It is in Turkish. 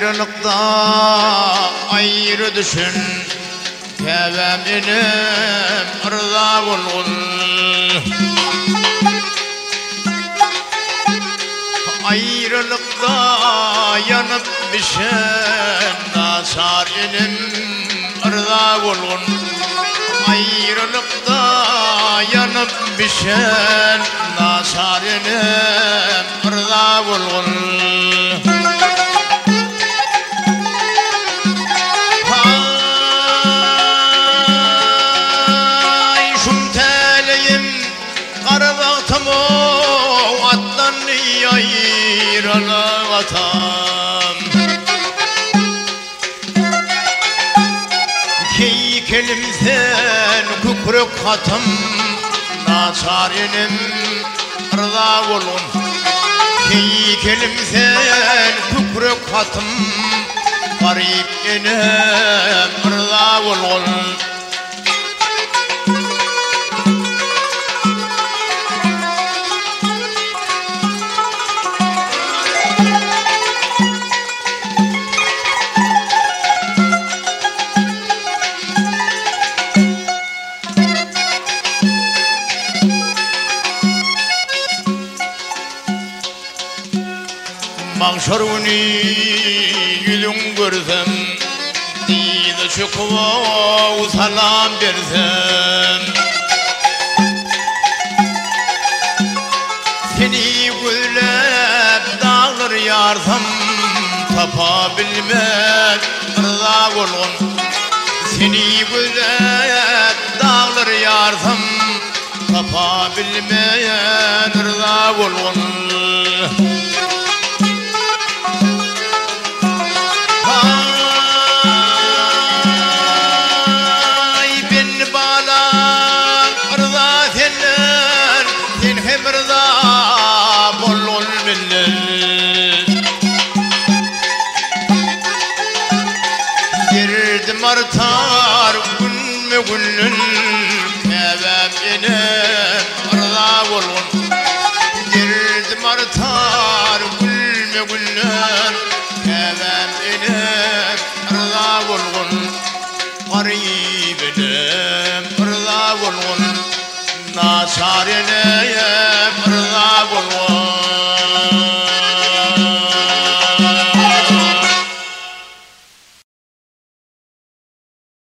Ayrılıkta ayrı düşün, Teveminim rıza bulgun. Ayrılıkta yanıp bişen Nasarinim rıza bulgun. Ayrılıkta yanıp bişen Nasarinim rıza bulgun. Key kelimsen kukuruk hatım Nasarinim rıza olun. Key kelimsen kukuruk hatım Garip inem rıza olun. Mahşeruni yüzün görsem, dide çıkıp salam versem, seni güllep dağlar yarsam, tapabilmem rıza olgun. Seni güllep dağlar yarsam, tapabilmem rıza olgun. Girdim artar gün mü günün, Teveminim rıza olgun. Girdim artar gün mü günün, Teveminim rıza olgun. Garibinim rıza olgun. Nasarinim